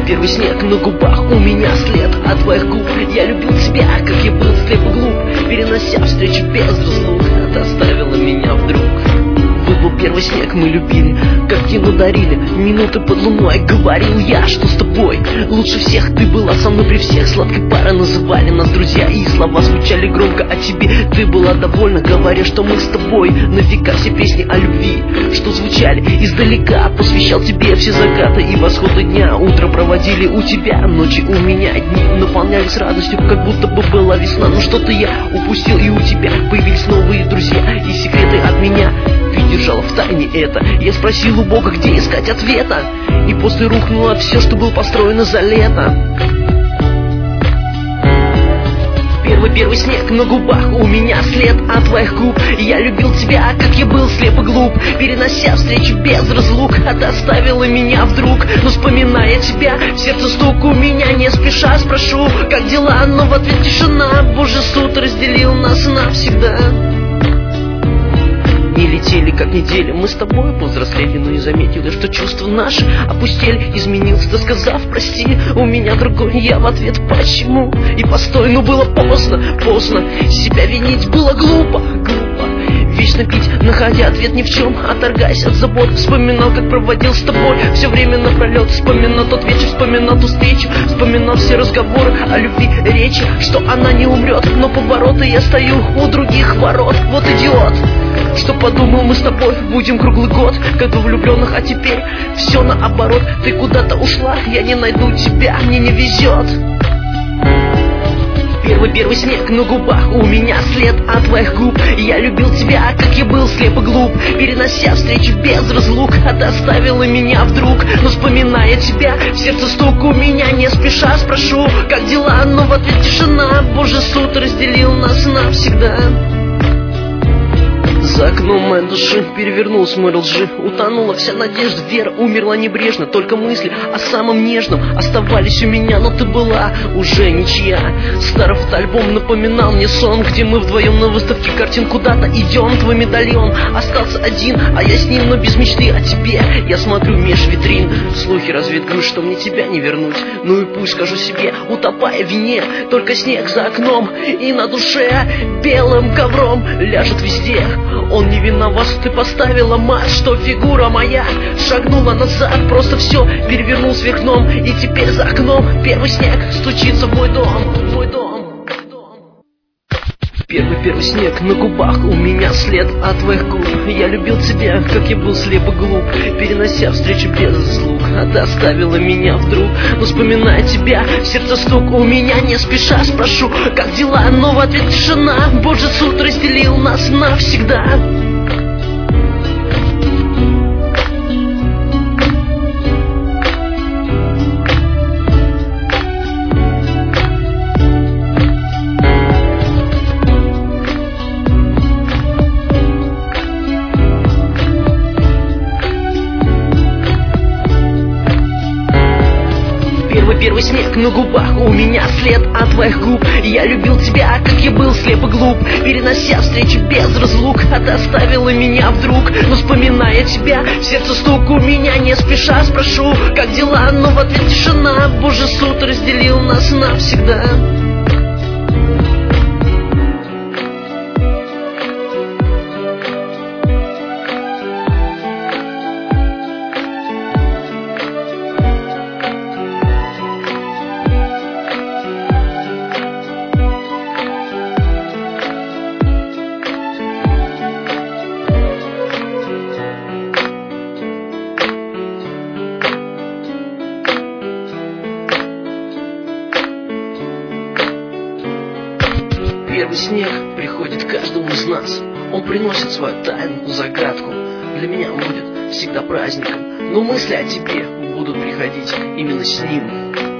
первый снег на губах, у меня след от твоих губ. Я любил тебя, как я был слеп и глуп, перенося встречу без разлук. Ты оставила меня вдруг. Выпал первый снег, мы любили, как кино дарили, минуты под луной. Говорил я, что с тобой лучше всех, ты была со мной при всех. Сладкой парой называли нас друзья, и слова звучали громко о тебе. Ты была довольна, говоря, что мы с тобой на века. Все песни о любви, что звучали издалека, посвящал тебе все закаты и восходы дня. Утро проводили у тебя, ночи у меня, дни наполнялись радостью, как будто бы была весна. Но что-то я упустил, и у тебя появились новые друзья и секреты от меня. Ты держала в тайне это. Я спросил у Бога, где искать ответа, и после рухнуло все, что было построено за лето. Первый снег на губах, у меня след от твоих губ. Я любил тебя, как я был слеп и глуп, перенося встречу без разлук. А ты оставила меня вдруг. Но вспоминая тебя, в сердце стук у меня. Не спеша спрошу, как дела, но в ответ тишина. Божий суд разделил нас навсегда. Не летели, как недели, мы с тобой повзрослели, но не заметили, что чувства наши опустели. Изменился ты, сказав прости, у меня другой. Я в ответ почему? И постой, но было поздно, себя винить было глупо. Вечно пить, находя ответ ни в чем, отторгаясь от забот. Вспоминал, как проводил с тобой все время напролет. Вспоминал тот вечер, вспоминал ту встречу, вспоминал все разговоры о любви, речи, что она не умрет. Но повороты, я стою у других ворот. Вот идиот, что подумал, мы с тобой будем круглый год, как два влюбленных, а теперь все наоборот. Ты куда-то ушла, я не найду тебя, мне не везет. Первый снег на губах, у меня след от твоих губ. Я любил тебя, как я был слеп и глуп, перенося встречу без разлук. А ты оставила меня вдруг. Но вспоминая тебя, в сердце стук у меня. Не спеша спрошу, как дела, но в ответ тишина. Божий суд разделил нас навсегда. За окном моей души перевернулась море лжи, утонула вся надежда, вера умерла небрежно. Только мысли о самом нежном оставались у меня, но ты была уже ничья. Старый фотоальбом напоминал мне сон, где мы вдвоем на выставке картин куда-то идем. Твой медальон остался один, а я с ним, но без мечты о тебе. Я смотрю меж витрин, слухи разведывают, что мне тебя не вернуть. Ну и пусть, скажу себе, утопая в вине, только снег за окном, и на душе белым ковром ляжет везде. Он не виноват, ты поставила мат, что фигура моя шагнула назад. Просто все перевернул вверх дном, и теперь за окном первый снег стучится в мой дом, в мой дом. Первый снег на губах, у меня след от твоих губ. Я любил тебя, как я был слеп и глуп, перенося встречу без заслуг. А ты оставила меня вдруг. Но вспоминая тебя, в сердце стук у меня. Не спеша спрошу, как дела, но в ответ тишина. Божий суд разделил нас навсегда. Первый снег на губах, у меня след от твоих губ. Я любил тебя, как я был слеп и глуп, перенося встречу без разлук. А ты оставила меня вдруг. Но вспоминая тебя, в сердце стук у меня. Не спеша спрошу, как дела, но в ответ тишина. Божий суд разделил нас навсегда. Первый снег приходит к каждому из нас. Он приносит свою тайну, загадку. Для меня он будет всегда праздником, но мысли о тебе будут приходить именно с ним.